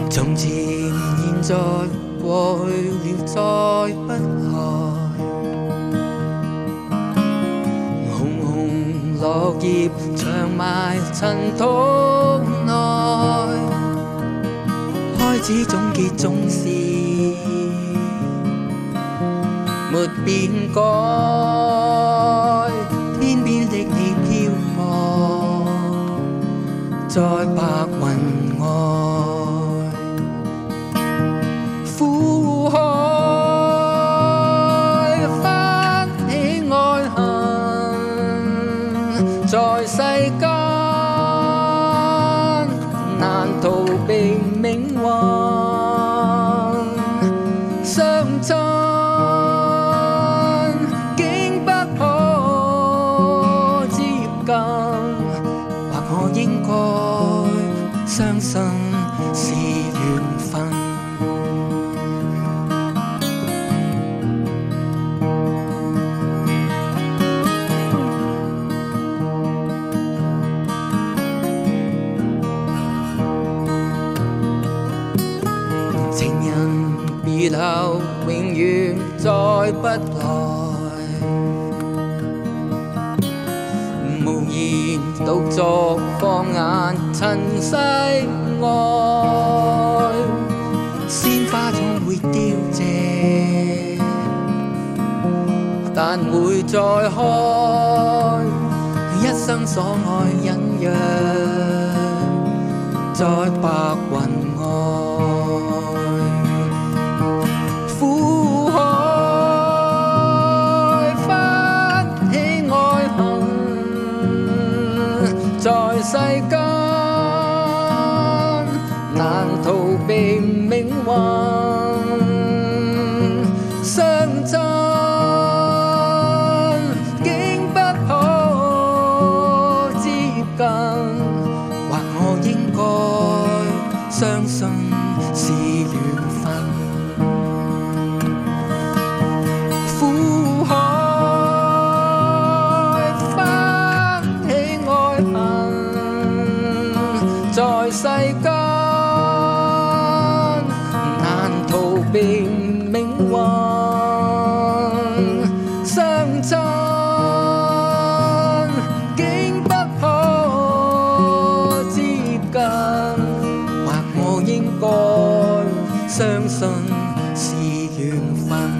從前、現在、過去了，再不來。紅紅落葉長埋塵土內，開始總結總是沒變改。天邊的你飄過，在白雲外。苦海翻起愛恨，在世間難逃避命運。相親竟不可接近，或我應該相信是緣分。情人別後永遠再不來，無言獨坐放眼塵世外。鮮花總會凋謝，但會再開。一生所愛隱約，在白雲外。在世間難逃避命運，相親竟不可接近，或我應該相信是緣分。苦海在世間難逃避命運，相親竟不可接近，或我應該相信是緣分。